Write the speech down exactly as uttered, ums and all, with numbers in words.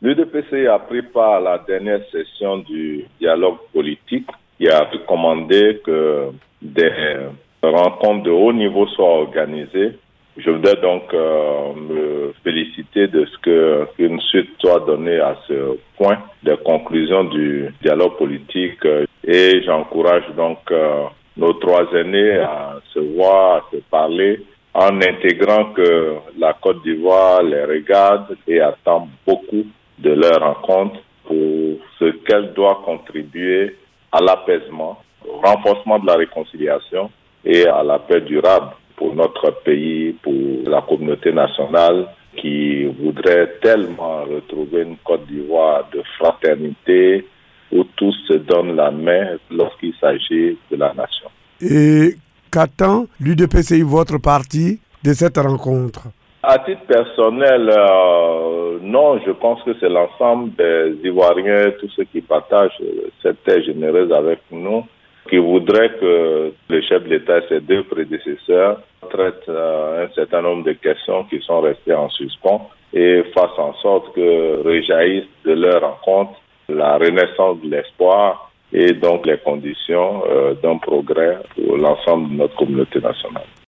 L'U D P C I a pris part à la dernière session du dialogue politique qui a recommandé que des rencontres de haut niveau soient organisées. Je voudrais donc euh, me féliciter de ce que qu'une suite soit donnée à ce point des conclusions du dialogue politique et j'encourage donc euh, nos trois aînés à se voir, à se parler en intégrant que la Côte d'Ivoire les regarde et attend beaucoup de leur rencontre pour ce qu'elle doit contribuer à l'apaisement, au renforcement de la réconciliation et à la paix durable pour notre pays, pour la communauté nationale qui voudrait tellement retrouver une Côte d'Ivoire de fraternité où tous se donnent la main lorsqu'il s'agit de la nation. Et qu'attend l'U D P C I, votre parti, de cette rencontre? À titre personnel, euh, non, je pense que c'est l'ensemble des Ivoiriens, tous ceux qui partagent cette terre généreuse avec nous, qui voudraient que le chef de l'État et ses deux prédécesseurs traitent euh, un certain nombre de questions qui sont restées en suspens et fassent en sorte que rejaillissent de leur rencontre la renaissance de l'espoir et donc les conditions euh, d'un progrès pour l'ensemble de notre communauté nationale.